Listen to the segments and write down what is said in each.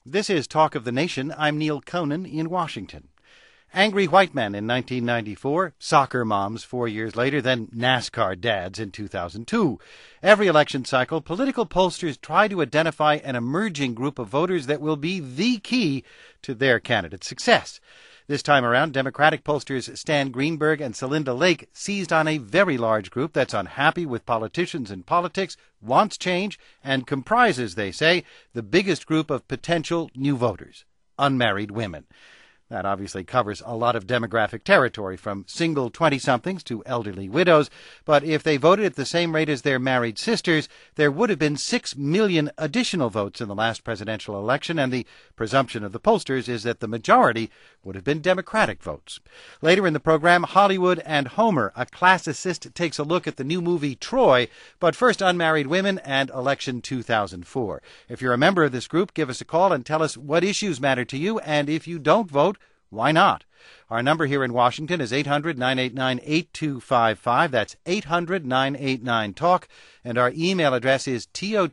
This is Talk of the Nation. I'm Neil Conan in Washington. Angry white men in 1994, soccer moms 4 years later, then NASCAR dads in 2002. Every election cycle, political pollsters try to identify an emerging group of voters that will be the key to their candidate's success. This time around, Democratic pollsters Stan Greenberg and Celinda Lake seized on a very large group that's unhappy with politicians and politics, wants change, and comprises, they say, the biggest group of potential new voters: unmarried women. That obviously covers a lot of demographic territory, from single 20-somethings to elderly widows. But if they voted at the same rate as their married sisters, there would have been 6 million additional votes in the last presidential election, and the presumption of the pollsters is that the majority would have been Democratic votes. Later in the program, Hollywood and Homer, a classicist, takes a look at the new movie Troy. But first, unmarried women and election 2004. If you're a member of this group, give us a call and tell us what issues matter to you, and if you don't vote, why not? Our number here in Washington is 800-989-8255. That's 800-989-TALK. And our email address is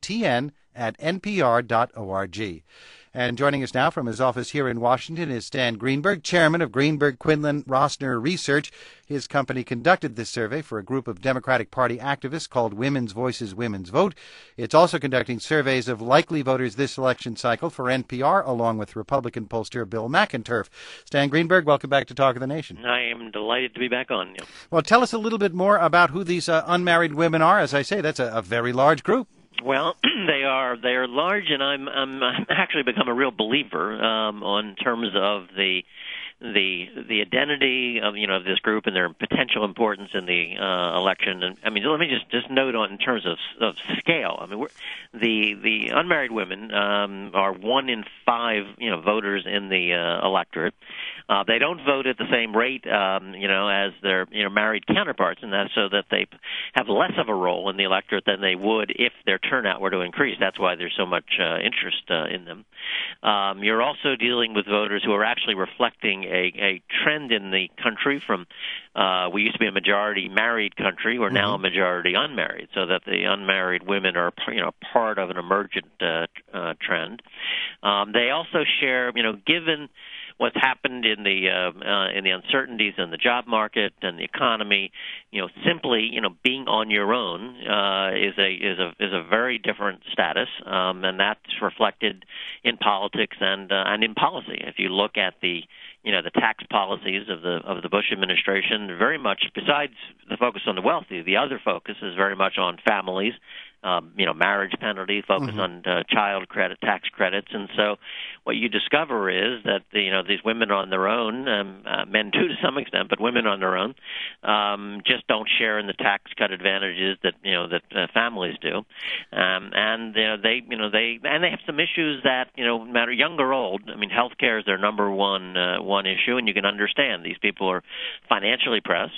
totn@npr.org. And joining us now from his office here in Washington is Stan Greenberg, chairman of Greenberg Quinlan Rossner Research. His company conducted this survey for a group of Democratic Party activists called Women's Voices, Women's Vote. It's also conducting surveys of likely voters this election cycle for NPR, along with Republican pollster Bill McInturff. Stan Greenberg, welcome back to Talk of the Nation. I am delighted to be back on. Yeah. Well, tell us a little bit more about who these unmarried women are. As I say, that's a very large group. Well, they are large, and I'm actually become a real believer on terms of the identity of this group and their potential importance in the election. And I mean, let me just note on in terms of scale. I mean, the unmarried women are 1 in 5 voters in the electorate. They don't vote at the same rate as their married counterparts, and that's so that they have less of a role in the electorate than they would if their turnout were to increase. That's why there's so much interest in them. You're also dealing with voters who are actually reflecting a trend in the country from we used to be a majority married country. We're now a majority unmarried, so that the unmarried women are part of an emergent trend. They also share, given what's happened in the uncertainties in the job market and the economy, simply being on your own is a very different status, and that's reflected in politics and in policy. If you look at the tax policies of the Bush administration, very much besides the focus on the wealthy, the other focus is very much on families. Marriage penalty, focus on child credit, tax credits, and so what you discover is that these women on their own, men too to some extent, but women on their own, just don't share in the tax cut advantages that families do, and they have some issues that no matter young or old. I mean, health care is their number one issue, and you can understand these people are financially pressed.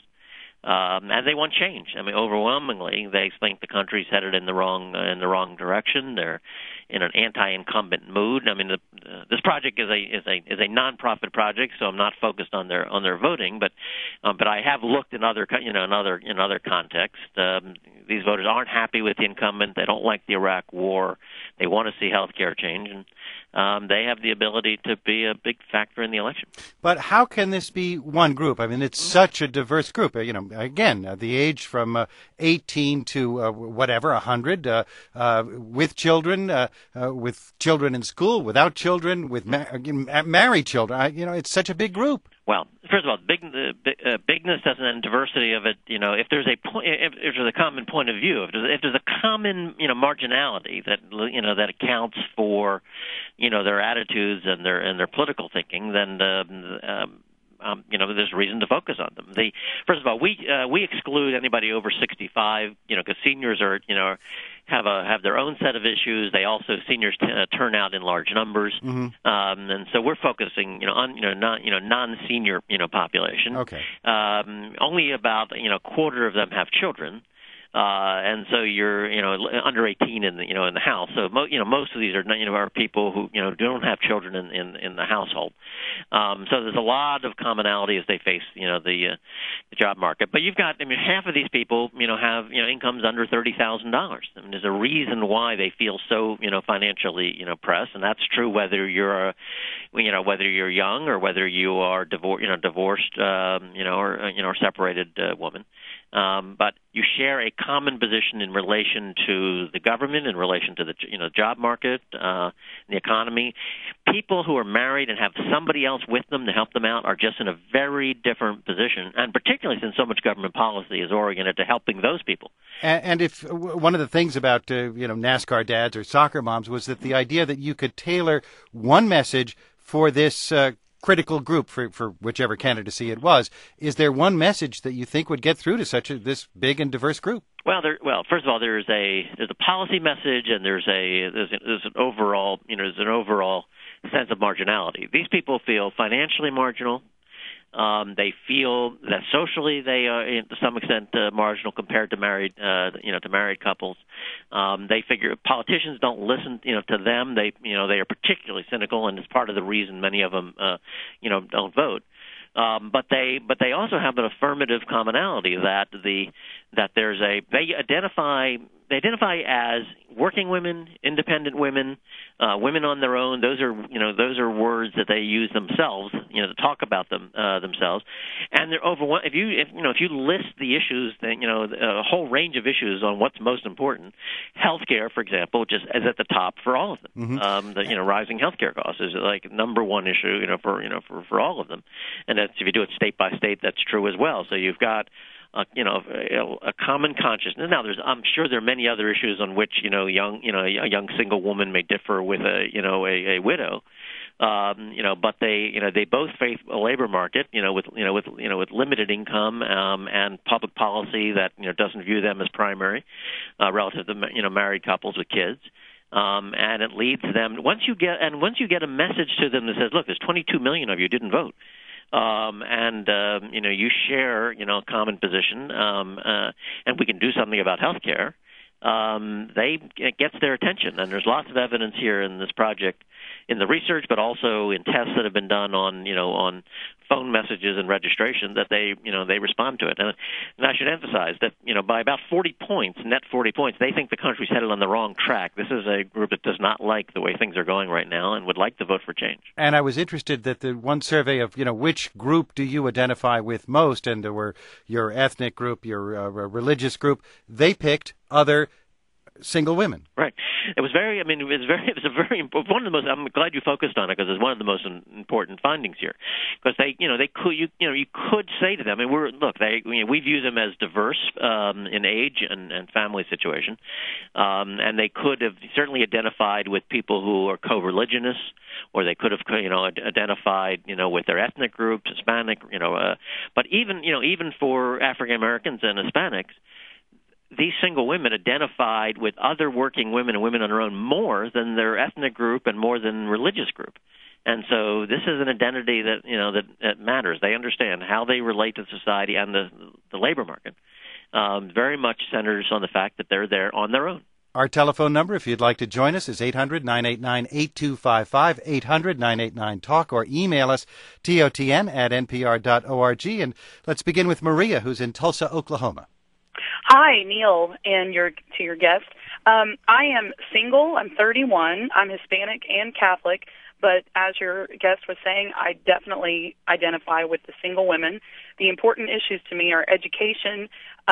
And they want change. I mean, overwhelmingly, they think the country's headed in the wrong direction. They're in an anti-incumbent mood. I mean, this project is a nonprofit project, so I'm not focused on their voting. But I have looked in other contexts. These voters aren't happy with the incumbent. They don't like the Iraq War. They want to see health care change, and they have the ability to be a big factor in the election. But how can this be one group? I mean, it's such a diverse group. Again, the age from 18 to 100, with children in school, without children, with married children. It's such a big group. Well, first of all, bigness doesn't end diversity of it. If there's a common point of view, if there's a common marginality that accounts for their attitudes and their political thinking, then there's reason to focus on them. First of all, we exclude anybody over 65, because seniors are have their own set of issues. They also seniors turn out in large numbers, and so we're focusing on non-senior population. Okay. Only about a quarter of them have children. and so you're under 18 in the house. So most of these are people who don't have children in the household. So there's a lot of commonality as they face the job market. But you've got half of these people have incomes under $30,000. There's a reason why they feel so financially pressed, and that's true whether you're whether you're young or whether you are divorced or separated woman. But you share a common position in relation to the government, in relation to the job market, the economy. People who are married and have somebody else with them to help them out are just in a very different position, and particularly since so much government policy is oriented to helping those people. And if one of the things about NASCAR dads or soccer moms was that the idea that you could tailor one message for this critical group for whichever candidacy it was. Is there one message that you think would get through to this big and diverse group? Well, first of all, there's a policy message, and there's an overall sense of marginality. These people feel financially marginal. They feel that socially they are, to some extent, marginal compared to married couples. They figure politicians don't listen, to them. They are particularly cynical, and it's part of the reason many of them, don't vote. But they also have an affirmative commonality that they identify as working women, independent women, women on their own. Those are words that they use themselves, to talk about themselves. And they're if you list the issues, a whole range of issues on what's most important, healthcare, for example, just is at the top for all of them. Mm-hmm. Rising healthcare costs is like number one issue, for all of them. And that's, if you do it state by state, that's true as well. So you've got a common consciousness. Now, I'm sure there are many other issues on which a young single woman may differ with a widow. But they both face a labor market, with limited income, and public policy that doesn't view them as primary, relative to married couples with kids. And it leads them once you get a message to them that says, look, there's 22 million of you didn't vote. You share, a common position, and we can do something about health care. It gets their attention, and there's lots of evidence here in this project, in the research, but also in tests that have been done on phone messages and registration, that they respond to it. And I should emphasize that by about 40 points, they think the country's headed on the wrong track. This is a group that does not like the way things are going right now and would like to vote for change. And I was interested that the one survey of which group do you identify with most, and there were your ethnic group, your religious group, they picked other single women. Right. It was very one of the most. I'm glad you focused on it, because it's one of the most important findings here. Because you could say to them, we view them as diverse in age and family situation, and they could have certainly identified with people who are co-religionists, or they could have identified with their ethnic groups, Hispanic, but even for African Americans and Hispanics, these single women identified with other working women and women on their own more than their ethnic group and more than religious group. And so this is an identity that that matters. They understand how they relate to society and the labor market. Very much centers on the fact that they're there on their own. Our telephone number, if you'd like to join us, is 800-989-8255, 800-989-TALK, or email us, totn@npr.org. And let's begin with Maria, who's in Tulsa, Oklahoma. Hi, Neil, and to your guest. I am single. I'm 31. I'm Hispanic and Catholic, but as your guest was saying, I definitely identify with the single women. The important issues to me are education,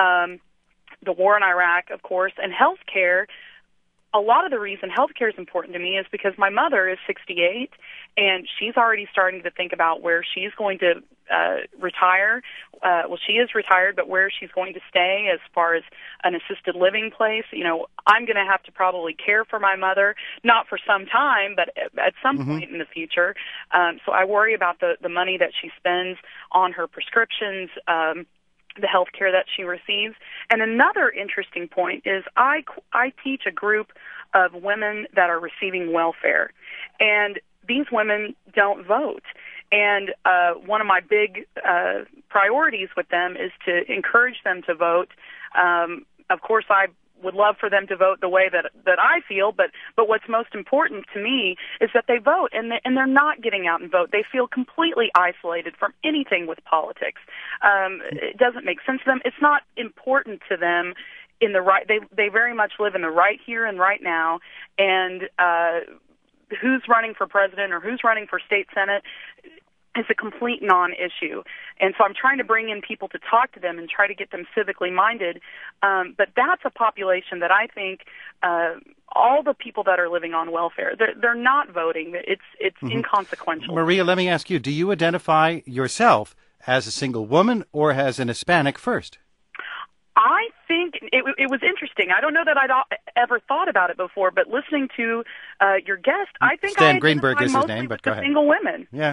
the war in Iraq, of course, and health care. A lot of the reason health care is important to me is because my mother is 68, and she's already starting to think about where she's going to retire. She is retired, but where she's going to stay as far as an assisted living place. I'm going to have to probably care for my mother, not for some time, but at some point in the future. So I worry about the money that she spends on her prescriptions, the health care that she receives. And another interesting point is I teach a group of women that are receiving welfare, and these women don't vote. And one of my big priorities with them is to encourage them to vote. of course, I would love for them to vote the way that I feel, but what's most important to me is that they vote, and they're not getting out and vote. They feel completely isolated from anything with politics. It doesn't make sense to them. It's not important to them in the right. They very much live in the right here and right now, and who's running for president or who's running for state senate is a complete non-issue. And so I'm trying to bring in people to talk to them and try to get them civically minded. But that's a population that I think all the people that are living on welfare, they're not voting. It's inconsequential. Maria, let me ask you, do you identify yourself as a single woman or as an Hispanic first? I think it was interesting. I don't know that I'd ever thought about it before, but listening to your guest, I think Stan Greenberg is his name, but go ahead. Single women. Yeah.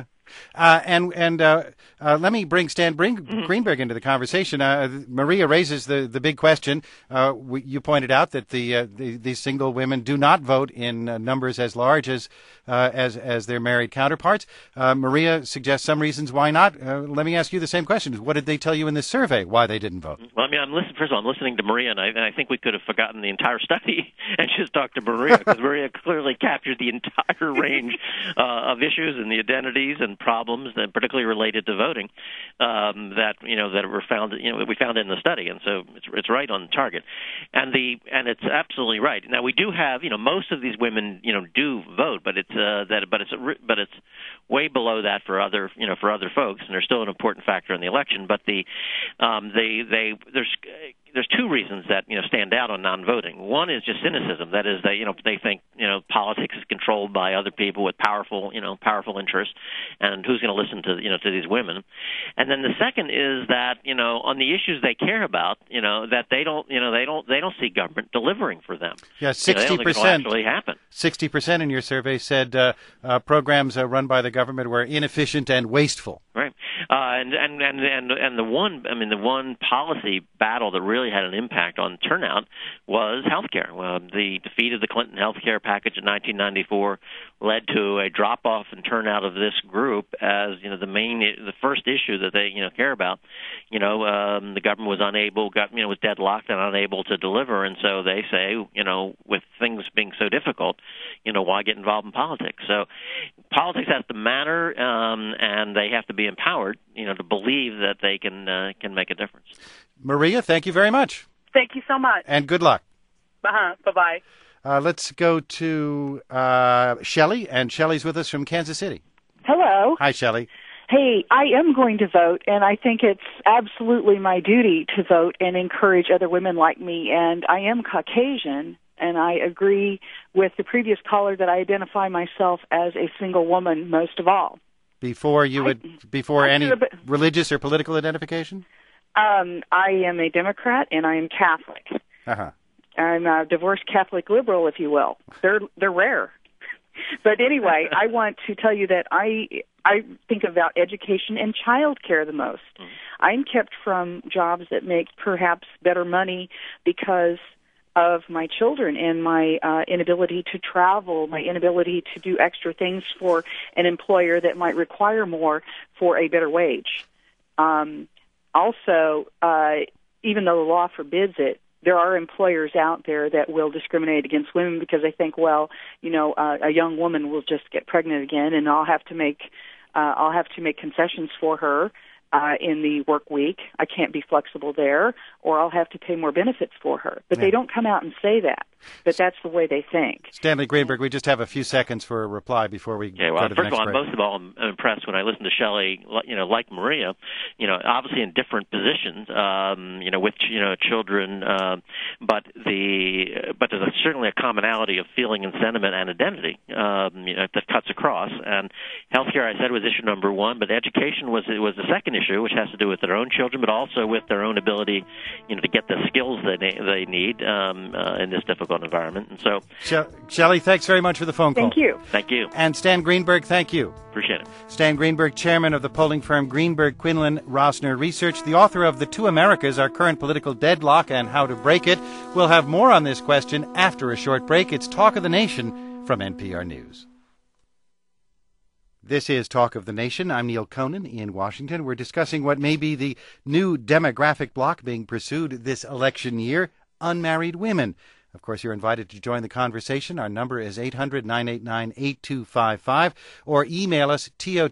Let me bring Stan Greenberg into the conversation. Maria raises the big question. You pointed out that these single women do not vote in numbers as large as their married counterparts. Maria suggests some reasons why not. Let me ask you the same question. What did they tell you in this survey why they didn't vote? Well, I mean, first of all, I'm listening to Maria, and I think we could have forgotten the entire study and just talked to Maria, because Maria clearly captured the entire range of issues and the identities and problems that particularly related to voting that were found we found in the study, and so it's right on target, and it's absolutely right. Now we do have most of these women do vote, but it's way below that for other folks, and they're still an important factor in the election. But there's two reasons that stand out on non-voting. One is just cynicism. That is, they think politics is controlled by other people with powerful interests, and who's going to listen to these women? And then the second is that on the issues they care about, that they don't see government delivering for them. Yeah, 60% actually happen. 60% in your survey said programs run by the government were inefficient and wasteful. Right, and the one policy battle that really had an impact on turnout was health care. The defeat of the Clinton health care package in 1994 led to a drop-off in turnout of this group as the first issue that they care about. The government was deadlocked and unable to deliver, and so they say with things being so difficult, why get involved in politics? So politics has to matter, and they have to be empowered, to believe that they can make a difference. Maria, thank you very much. Thank you so much. And good luck. Bye-bye. Let's go to Shelley, and Shelley's with us from Kansas City. Hello. Hi, Shelley. Hey, I am going to vote, and I think it's absolutely my duty to vote and encourage other women like me. And I am Caucasian, and I agree with the previous caller that I identify myself as a single woman most of all. Before any religious or political identification? I am a Democrat, and I am Catholic. Uh-huh. I'm a divorced Catholic liberal, if you will. They're rare. But anyway, I want to tell you that I think about education and child care the most. I'm kept from jobs that make perhaps better money because of my children and my inability to travel, my inability to do extra things for an employer that might require more for a better wage. Also, even though the law forbids it, there are employers out there that will discriminate against women because they think, well, a young woman will just get pregnant again, and I'll have to make concessions for her in the work week. I can't be flexible there, or I'll have to pay more benefits for her. But they don't come out and say that. But that's the way they think. Stanley Greenberg, we just have a few seconds for a reply before we go to the next break. First of all, most of all, I'm impressed when I listen to Shelley, like Maria, obviously in different positions, with children, but there's certainly a commonality of feeling and sentiment and identity, that cuts across. And healthcare, I said, was issue number one, but education was the second issue, which has to do with their own children, but also with their own ability, to get the skills they need in this difficult environment. And so, Shelley, thanks very much for the phone call. Thank you. Thank you. And Stan Greenberg, thank you. Appreciate it. Stan Greenberg, chairman of the polling firm Greenberg, Quinlan, Rosner Research, the author of The Two Americas, Our Current Political Deadlock and How to Break It. We'll have more on this question after a short break. It's Talk of the Nation from NPR News. This is Talk of the Nation. I'm Neil Conan in Washington. We're discussing what may be the new demographic bloc being pursued this election year, unmarried women. Of course, you're invited to join the conversation. Our number is 800-989-8255, or email us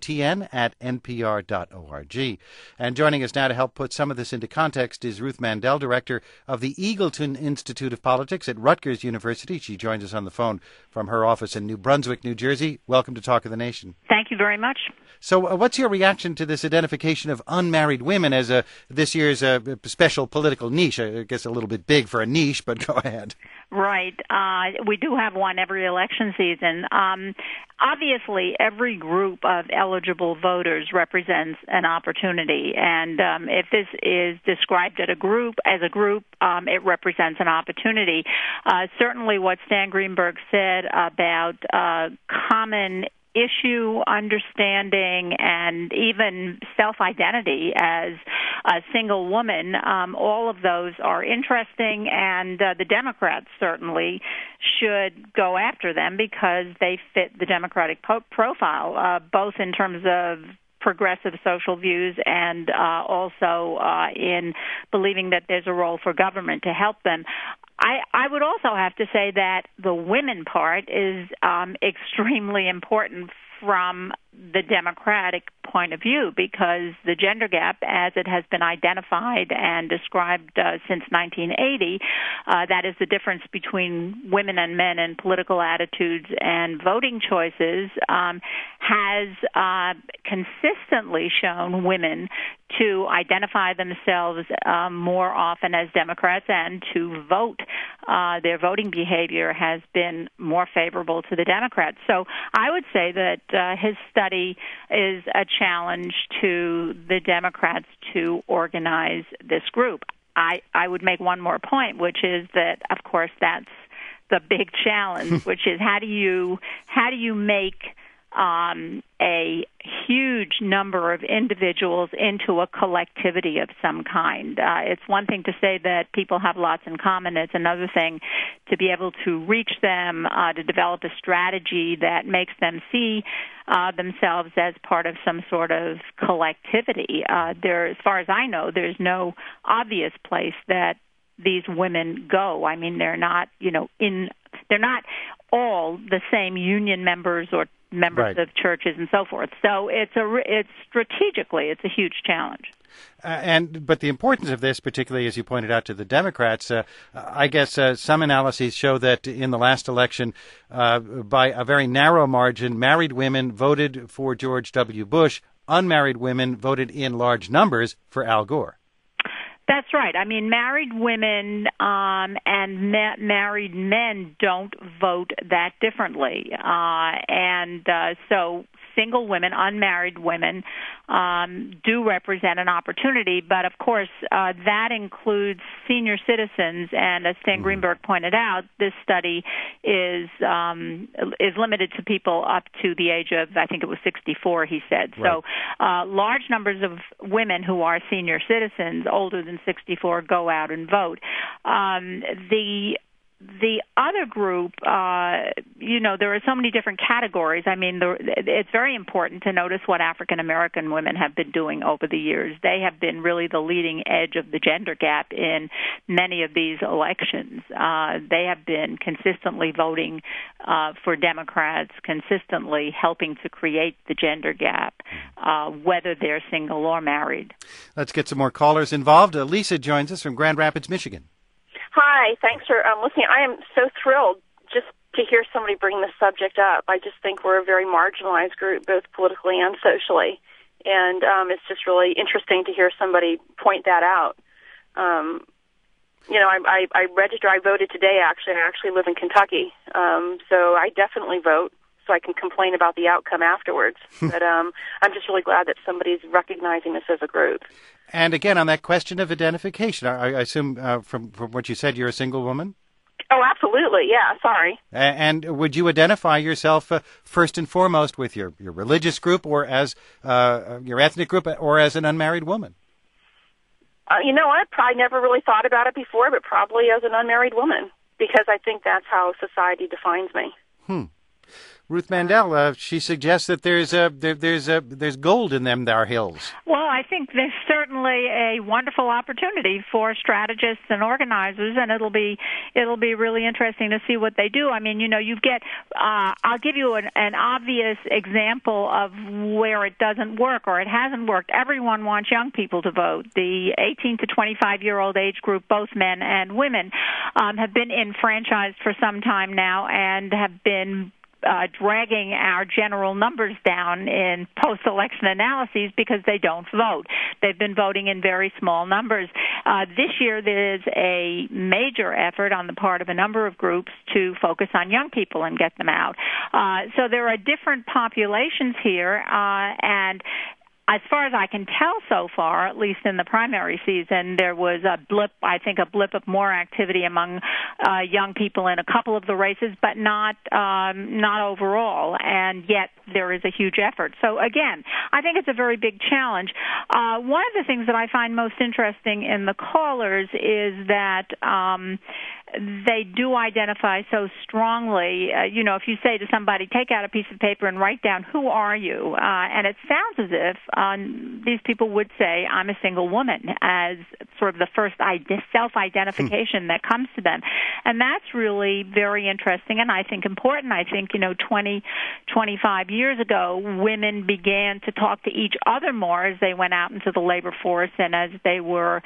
totn@npr.org. And joining us now to help put some of this into context is Ruth Mandel, director of the Eagleton Institute of Politics at Rutgers University. She joins us on the phone from her office in New Brunswick, New Jersey. Welcome to Talk of the Nation. Thank you very much. So what's your reaction to this identification of unmarried women as this year's special political niche? I guess a little bit big for a niche, but go ahead. Right. We do have one every election season. Obviously, every group of eligible voters represents an opportunity, and if this is described as a group, it represents an opportunity. Certainly what Stan Greenberg said about common issue understanding and even self-identity as a single woman, all of those are interesting, and the Democrats certainly should go after them because they fit the Democratic profile, both in terms of progressive social views and also in believing that there's a role for government to help them. I would also have to say that the women part is extremely important from the Democratic point of view, because the gender gap, as it has been identified and described since 1980, that is the difference between women and men in political attitudes and voting choices, has consistently shown women to identify themselves more often as Democrats and to vote. Their voting behavior has been more favorable to the Democrats. So I would say that his study is a challenge to the Democrats to organize this group. I would make one more point, which is that, of course, that's the big challenge, which is how do you make a huge number of individuals into a collectivity of some kind. It's one thing to say that people have lots in common. It's another thing to be able to reach them, to develop a strategy that makes them see themselves as part of some sort of collectivity. As far as I know, there's no obvious place that these women go. I mean, they're not, they're not all the same union members or members of churches and so forth. So it's strategically a huge challenge. But the importance of this, particularly as you pointed out to the Democrats, I guess some analyses show that in the last election, by a very narrow margin, married women voted for George W. Bush. Unmarried women voted in large numbers for Al Gore. That's right. I mean, married women and married men don't vote that differently. So single women, unmarried women, do represent an opportunity. But, of course, that includes senior citizens. And as Stan Greenberg pointed out, this study is limited to people up to the age of, I think it was 64, he said. Right. So large numbers of women who are senior citizens, older than 64, go out and vote. The other group, there are so many different categories. I mean, it's very important to notice what African American women have been doing over the years. They have been really the leading edge of the gender gap in many of these elections. They have been consistently voting for Democrats, consistently helping to create the gender gap, whether they're single or married. Let's get some more callers involved. Lisa joins us from Grand Rapids, Michigan. Hi, thanks for listening. I am so thrilled just to hear somebody bring this subject up. I just think we're a very marginalized group, both politically and socially, and it's just really interesting to hear somebody point that out. I registered. I voted today, actually. I actually live in Kentucky, so I definitely vote, so I can complain about the outcome afterwards. But I'm just really glad that somebody's recognizing this as a group. And again, on that question of identification, I assume from what you said, you're a single woman? Oh, absolutely. Yeah, sorry. And would you identify yourself first and foremost with your religious group or as your ethnic group or as an unmarried woman? I probably never really thought about it before, but probably as an unmarried woman, because I think that's how society defines me. Ruth Mandel, she suggests that there's gold in them there hills. Well, I think there's certainly a wonderful opportunity for strategists and organizers, and it'll be really interesting to see what they do. I mean, you get. I'll give you an obvious example of where it doesn't work or it hasn't worked. Everyone wants young people to vote. The 18 to 25-year-old age group, both men and women, have been enfranchised for some time now and have been dragging our general numbers down in post-election analyses because they don't vote. They've been voting in very small numbers. This year there is a major effort on the part of a number of groups to focus on young people and get them out. So there are different populations here, and as far as I can tell so far, at least in the primary season, there was a blip of more activity among young people in a couple of the races, but not overall. And yet there is a huge effort. So again, I think it's a very big challenge. One of the things that I find most interesting in the callers is that they do identify so strongly. If you say to somebody, take out a piece of paper and write down, who are you? And it sounds as if these people would say, I'm a single woman, as sort of the first self-identification that comes to them. And that's really very interesting and I think important. I think, 20, 25 years ago, women began to talk to each other more as they went out into the labor force and as they were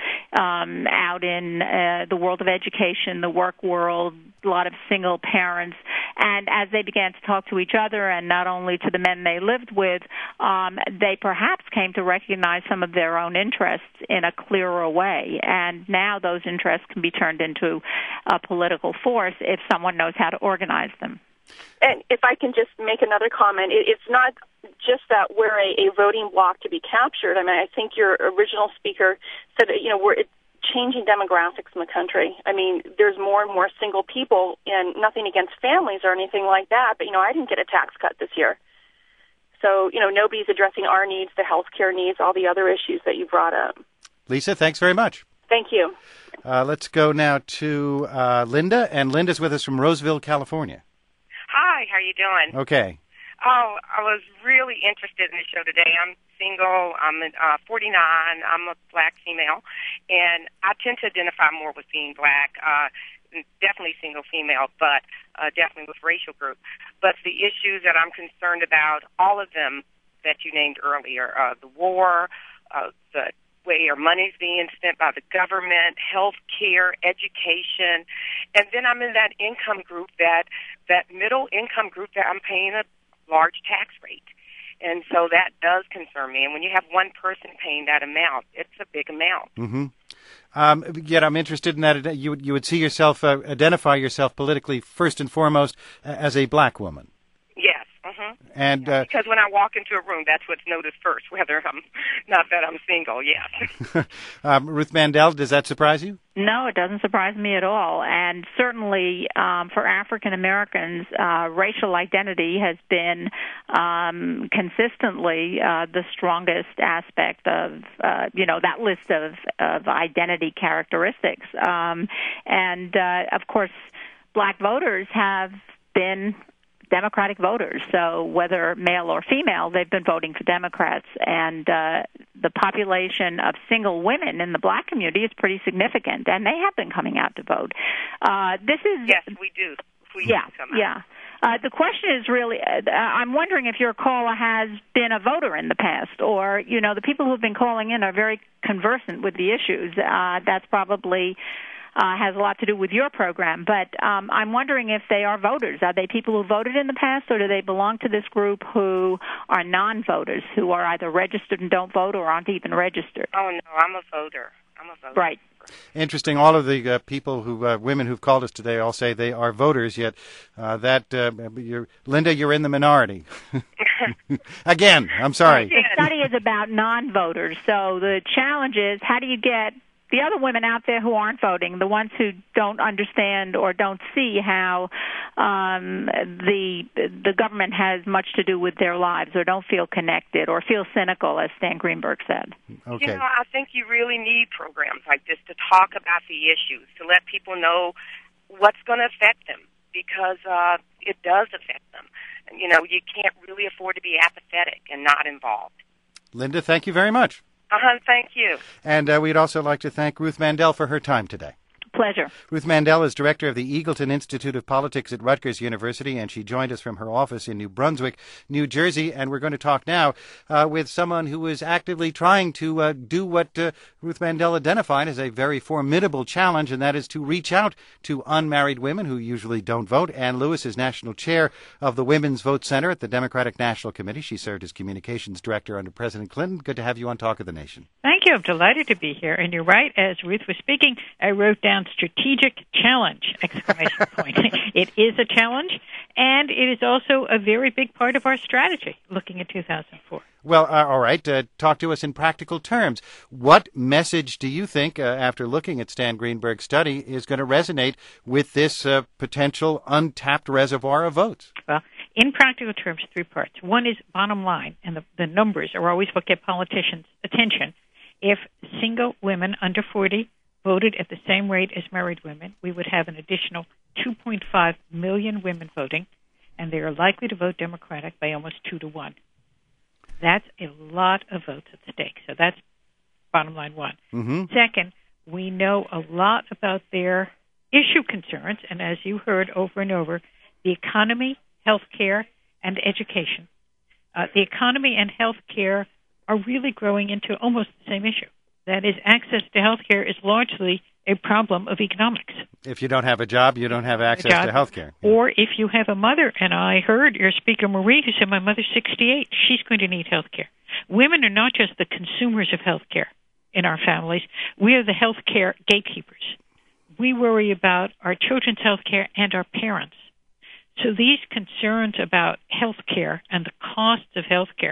out in the world of education, the work world, a lot of single parents. And as they began to talk to each other and not only to the men they lived with, they perhaps came to recognize some of their own interests in a clearer way. And now those interests can be turned into a political force if someone knows how to organize them. And if I can just make another comment, it's not just that we're a voting bloc to be captured. I mean, I think your original speaker said that, we're changing demographics in the country. I mean, there's more and more single people, and nothing against families or anything like that, but, I didn't get a tax cut this year. So, nobody's addressing our needs, the health care needs, all the other issues that you brought up. Lisa, thanks very much. Thank you. Let's go now to Linda, and Linda's with us from Roseville, California. Hi, how you doing? Okay. Oh, I was really interested in the show today. I'm single. I'm 49. I'm a black female, and I tend to identify more with being black. Definitely single female, but definitely with racial group. But the issues that I'm concerned about, all of them that you named earlier, the war, the way our money's being spent by the government, health care, education, and then I'm in that income group, that middle income group that I'm paying a large tax rate. And so that does concern me. And when you have one person paying that amount, it's a big amount. Mm-hmm. Yet I'm interested in that you would see yourself, identify yourself politically first and foremost as a black woman. Yes. Mm-hmm. And because when I walk into a room, that's what's noticed first, whether I'm not that I'm single. Yes. Ruth Mandel, does that surprise you? No, it doesn't surprise me at all. And certainly for African Americans, racial identity has been consistently the strongest aspect of, that list of identity characteristics. And, of course, black voters have been Democratic voters. So whether male or female, they've been voting for Democrats. And the population of single women in the black community is pretty significant, and they have been coming out to vote. Yes, we do. The question is really, I'm wondering if your caller has been a voter in the past, or, the people who have been calling in are very conversant with the issues. That's probably has a lot to do with your program, but I'm wondering if they are voters. Are they people who voted in the past, or do they belong to this group who are non-voters, who are either registered and don't vote or aren't even registered? Oh, no, I'm a voter. Right. Interesting. All of the people women who've called us today all say they are voters, yet Linda, you're in the minority. Again, I'm sorry. The study is about non-voters, so the challenge is how do you get the other women out there who aren't voting, the ones who don't understand or don't see how the government has much to do with their lives, or don't feel connected, or feel cynical, as Stan Greenberg said. Okay. I think you really need programs like this to talk about the issues, to let people know what's going to affect them, because it does affect them. You know, you can't really afford to be apathetic and not involved. Linda, thank you very much. Thank you. And we'd also like to thank Ruth Mandel for her time today. Pleasure. Ruth Mandel is director of the Eagleton Institute of Politics at Rutgers University, and she joined us from her office in New Brunswick, New Jersey. And we're going to talk now with someone who is actively trying to do what Ruth Mandel identified as a very formidable challenge, and that is to reach out to unmarried women who usually don't vote. Ann Lewis is national chair of the Women's Vote Center at the Democratic National Committee. She served as communications director under President Clinton. Good to have you on Talk of the Nation. Thank you. I'm delighted to be here. And you're right, as Ruth was speaking, I wrote down strategic challenge, exclamation point. It is a challenge, and it is also a very big part of our strategy looking at 2004. Well, all right. Talk to us in practical terms. What message do you think, after looking at Stan Greenberg's study, is going to resonate with this potential untapped reservoir of votes? Well, in practical terms, 3 parts. One is bottom line, and the numbers are always what get politicians' attention. If single women under 40 voted at the same rate as married women, we would have an additional 2.5 million women voting, and they are likely to vote Democratic by almost 2 to 1. That's a lot of votes at stake. So that's bottom line one. Mm-hmm. Second, we know a lot about their issue concerns, and as you heard over and over, the economy, health care, and education. The economy and health care are really growing into almost the same issue. That is, access to health care is largely a problem of economics. If you don't have a job, you don't have access to health care. Or if you have a mother, and I heard your speaker, Marie, who said, my mother's 68, she's going to need health care. Women are not just the consumers of health care in our families. We are the health care gatekeepers. We worry about our children's health care and our parents. So these concerns about health care and the costs of health care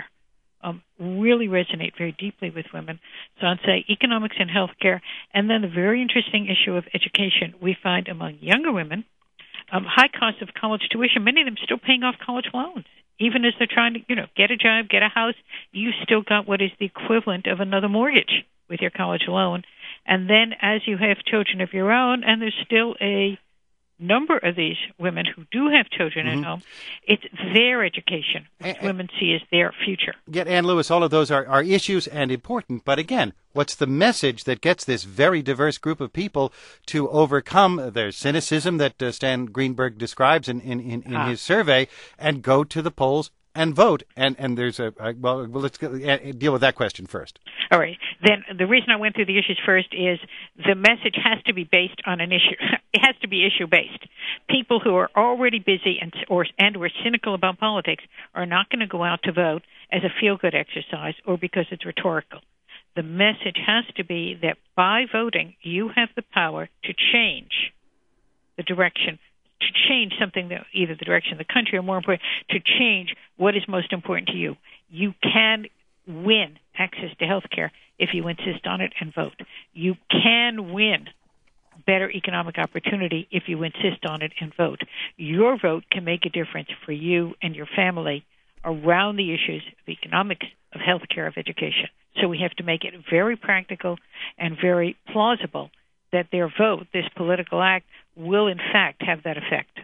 really resonate very deeply with women. So I'd say economics and healthcare, and then the very interesting issue of education we find among younger women, high cost of college tuition, many of them still paying off college loans. Even as they're trying to, get a job, get a house, you still got what is the equivalent of another mortgage with your college loan. And then as you have children of your own, and there's still a number of these women who do have children at home, it's their education, which women see as their future. Yet, Ann Lewis, all of those are issues and important. But again, what's the message that gets this very diverse group of people to overcome their cynicism that Stan Greenberg describes in his survey and go to the polls and vote? And there's let's deal with that question first. All right. Then the reason I went through the issues first is the message has to be based on an issue. It has to be issue-based. People who are already busy and were cynical about politics are not going to go out to vote as a feel-good exercise or because it's rhetorical. The message has to be that by voting, you have the power to change the direction, to change something, that either the direction of the country or, more important, to change what is most important to you. You can win access to health care if you insist on it and vote. You can win better economic opportunity if you insist on it and vote. Your vote can make a difference for you and your family around the issues of economics, of health care, of education. So we have to make it very practical and very plausible that their vote, this political act, will in fact have that effect.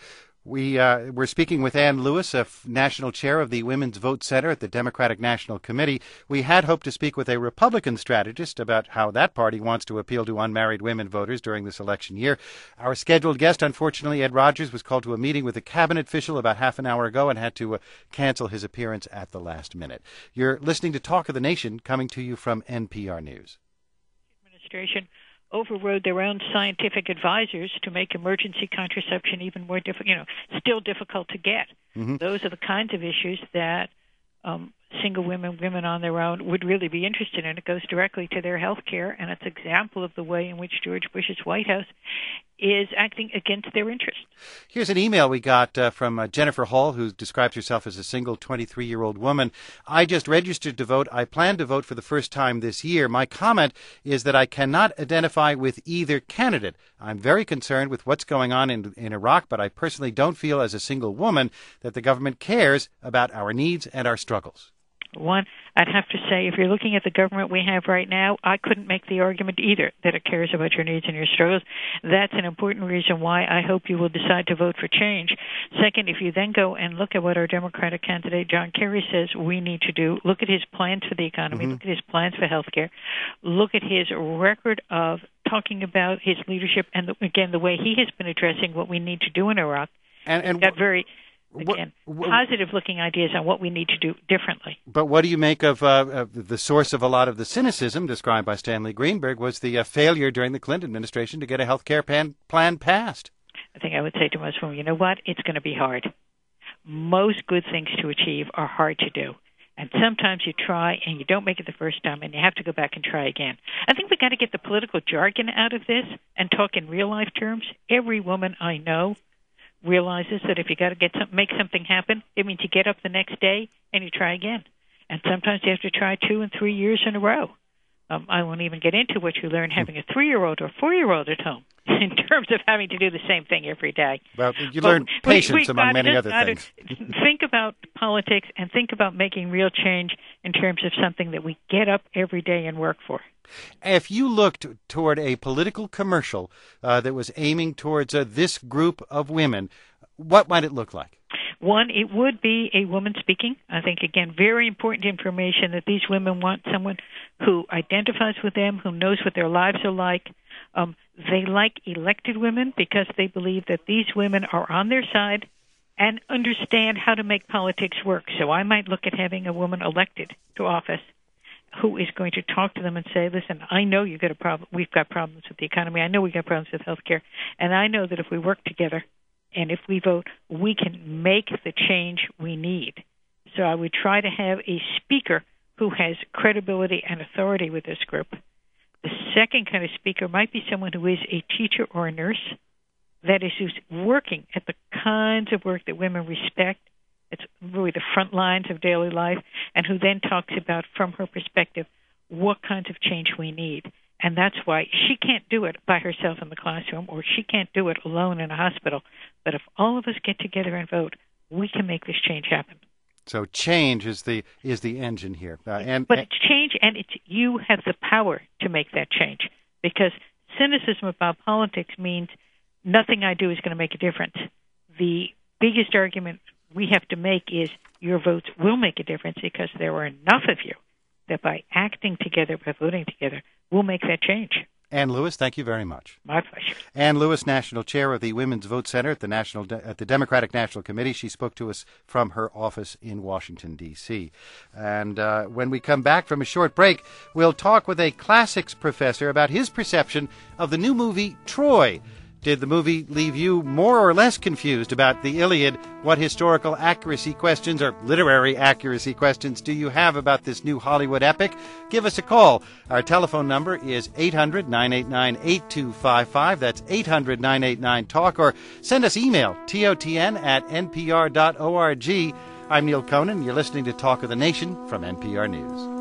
We're speaking with Ann Lewis, a national chair of the Women's Vote Center at the Democratic National Committee. We had hoped to speak with a Republican strategist about how that party wants to appeal to unmarried women voters during this election year. Our scheduled guest, unfortunately, Ed Rogers, was called to a meeting with a cabinet official about half an hour ago and had to cancel his appearance at the last minute. You're listening to Talk of the Nation, coming to you from NPR News. Administration overrode their own scientific advisors to make emergency contraception even more difficult, still difficult to get. Mm-hmm. Those are the kinds of issues that single women on their own would really be interested in. It goes directly to their health care, and it's an example of the way in which George Bush's White House is acting against their interests. Here's an email we got from Jennifer Hall, who describes herself as a single 23-year-old woman. I just registered to vote. I plan to vote for the first time this year. My comment is that I cannot identify with either candidate. I'm very concerned with what's going on in Iraq, but I personally don't feel as a single woman that the government cares about our needs and our struggles. One, I'd have to say, if you're looking at the government we have right now, I couldn't make the argument either that it cares about your needs and your struggles. That's an important reason why I hope you will decide to vote for change. Second, if you then go and look at what our Democratic candidate John Kerry says we need to do, look at his plans for the economy, look at his plans for health care, look at his record of talking about his leadership and, again, the way he has been addressing what we need to do in Iraq. And got very... Again, positive-looking ideas on what we need to do differently. But what do you make of the source of a lot of the cynicism described by Stanley Greenberg was the failure during the Clinton administration to get a health care plan passed? I think I would say to most women, you know what? It's going to be hard. Most good things to achieve are hard to do. And sometimes you try and you don't make it the first time and you have to go back and try again. I think we've got to get the political jargon out of this and talk in real-life terms. Every woman I know realizes that if you got to make something happen, it means you get up the next day and you try again. And sometimes you have to try 2 and 3 years in a row. I won't even get into what you learn having a 3-year-old or 4-year-old at home in terms of having to do the same thing every day. Well, you learn patience among many other things. Think about politics and think about making real change in terms of something that we get up every day and work for. If you looked toward a political commercial that was aiming towards this group of women, what might it look like? One, it would be a woman speaking. I think, again, very important information that these women want someone who identifies with them, who knows what their lives are like. They like elected women because they believe that these women are on their side and understand how to make politics work. So I might look at having a woman elected to office who is going to talk to them and say, listen, I know you've got a problem. We've got problems with the economy. I know we've got problems with health care. And I know that if we work together and if we vote, we can make the change we need. So I would try to have a speaker who has credibility and authority with this group. The second kind of speaker might be someone who is a teacher or a nurse, that is, who's working at the kinds of work that women respect. It's really the front lines of daily life, and who then talks about, from her perspective, what kinds of change we need. And that's why she can't do it by herself in the classroom, or she can't do it alone in a hospital. But if all of us get together and vote, we can make this change happen. So change is the engine here. But it's change, and you have the power to make that change. Because cynicism about politics means nothing I do is going to make a difference. The biggest argument we have to make is your votes will make a difference because there are enough of you that by acting together, by voting together, we'll make that change. Ann Lewis, thank you very much. My pleasure. Ann Lewis, National Chair of the Women's Vote Center at the Democratic National Committee. She spoke to us from her office in Washington, D.C. And when we come back from a short break, we'll talk with a classics professor about his perception of the new movie Troy. Did the movie leave you more or less confused about the Iliad? What historical accuracy questions or literary accuracy questions do you have about this new Hollywood epic? Give us a call. Our telephone number is 800-989-8255. That's 800-989-TALK. Or send us email, totn@npr.org. I'm Neil Conan. You're listening to Talk of the Nation from NPR News.